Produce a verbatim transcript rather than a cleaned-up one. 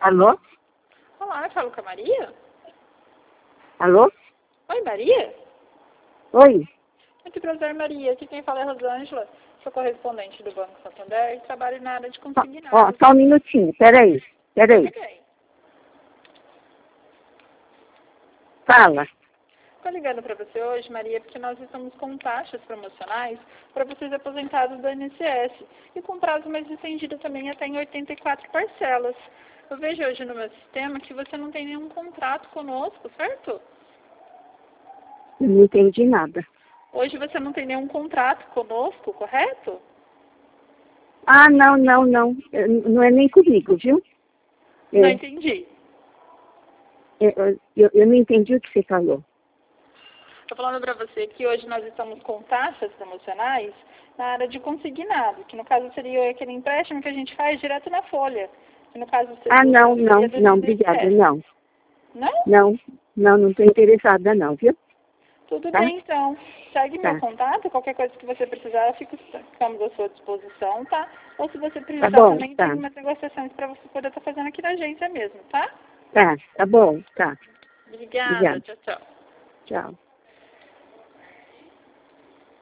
Alô? Olá, eu falo com a Maria? Alô? Oi, Maria? Oi? Muito prazer, Maria. Aqui quem fala é a Rosângela, sou correspondente do Banco Santander e trabalho na área de Ó, consignados. ó, só um minutinho, peraí, peraí. Tudo bem. Fala. Estou ligando para você hoje, Maria, porque nós estamos com taxas promocionais para vocês aposentados do I N S S e com prazo mais estendido também até em oitenta e quatro parcelas. Eu vejo hoje no meu sistema que você não tem nenhum contrato conosco, certo? Eu não entendi nada. Hoje você não tem nenhum contrato conosco, correto? Ah, não, não, não. Eu- Não é nem comigo, viu? Não É, entendi. eu, eu, eu não entendi o que você falou. Estou falando para você que hoje nós estamos com taxas promocionais na área de consignado, que no caso seria aquele empréstimo que a gente faz direto na folha. Que no caso seria Ah, não, não, do não, I N S S. obrigada, não. Não? Não, não, não estou interessada não, viu? Tudo Tá? bem, então. Segue meu Tá. contato, qualquer coisa que você precisar, eu fico, ficamos à sua disposição, tá? Ou se você precisar Tá bom, também, tá. tem umas negociações para você poder estar fazendo aqui na agência mesmo, tá? Tá, tá bom, tá. Obrigada, Obrigada. tchau, tchau. Tchau.